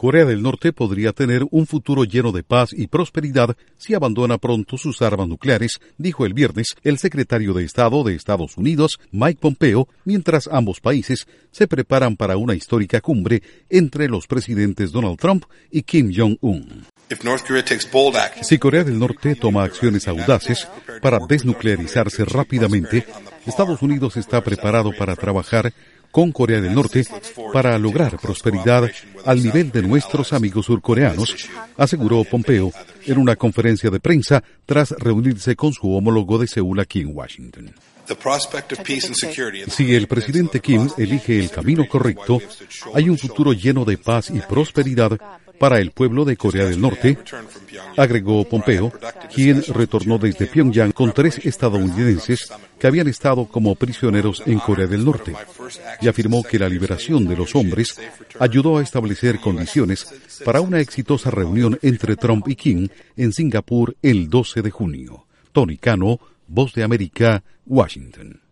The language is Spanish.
Corea del Norte podría tener un futuro lleno de paz y prosperidad si abandona pronto sus armas nucleares, dijo el viernes el secretario de Estado de Estados Unidos, Mike Pompeo, mientras ambos países se preparan para una histórica cumbre entre los presidentes Donald Trump y Kim Jong-un. Si Corea del Norte toma acciones audaces para desnuclearizarse rápidamente, Estados Unidos está preparado para trabajar con Corea del Norte para lograr prosperidad al nivel de nuestros amigos surcoreanos, aseguró Pompeo en una conferencia de prensa tras reunirse con su homólogo de Seúl aquí en Washington. Si el presidente Kim elige el camino correcto, hay un futuro lleno de paz y prosperidad para el pueblo de Corea del Norte, agregó Pompeo, quien retornó desde Pyongyang con 3 estadounidenses que habían estado como prisioneros en Corea del Norte, y afirmó que la liberación de los hombres ayudó a establecer condiciones para una exitosa reunión entre Trump y Kim en Singapur el 12 de junio. Tony Cano, Voz de América, Washington.